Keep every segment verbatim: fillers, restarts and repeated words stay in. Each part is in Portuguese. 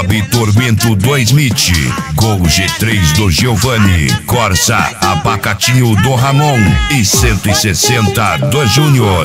Bob Tormento do Smith, Gol G três do Giovanni, Corsa Abacatinho do Ramon e cento e sessenta do Júnior.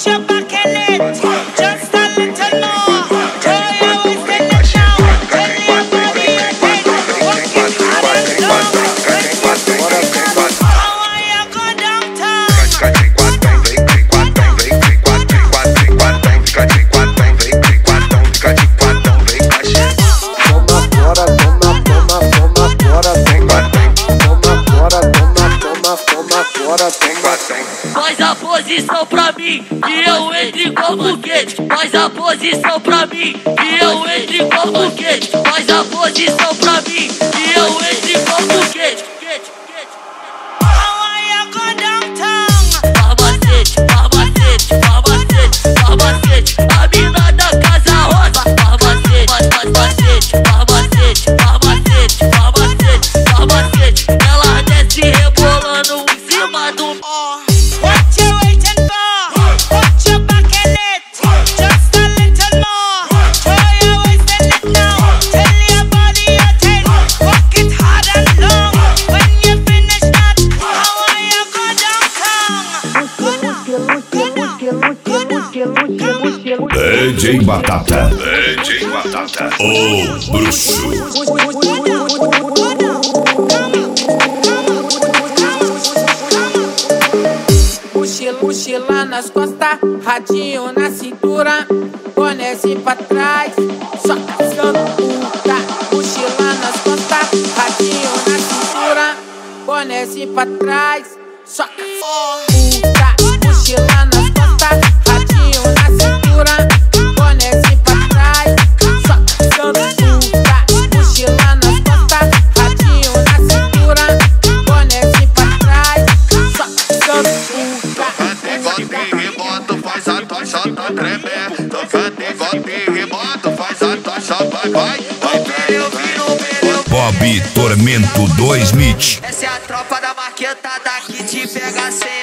Faz a posição pra mim que eu entre igual foguete. Faz a posição pra mim que eu entre igual foguete. Faz a posição pra mim que eu entre igual foguete. Farmacete, farmacete, farmacete, farmacete. A mina da casa rosa. Farmacete, farmacete, farmacete, farmacete, farmacete, farmacete. Ela desce rebolando em cima do... D J Batata, D J Batata, o bruxo. Mochila, mochila nas costas, radinho na cintura, bonézinho pra trás, só caçando puta. Mochila nas costas, radinho na cintura, bonézinho pra trás, só caçando puta. Mochila nas costas, radinho na cintura, bonézinho pra trás, só caçando puta. Mochila nas costas, radinho na cintura, bonézinho pra trás, só caçando puta. Golpe e rebota, faz a tocha tá tremendo. Tocando golpe e rebota, faz a tocha vai, vai. Vai pneu, vira pneu. Bob Tormento do Smith. Essa é a tropa da maquetada que te pega sem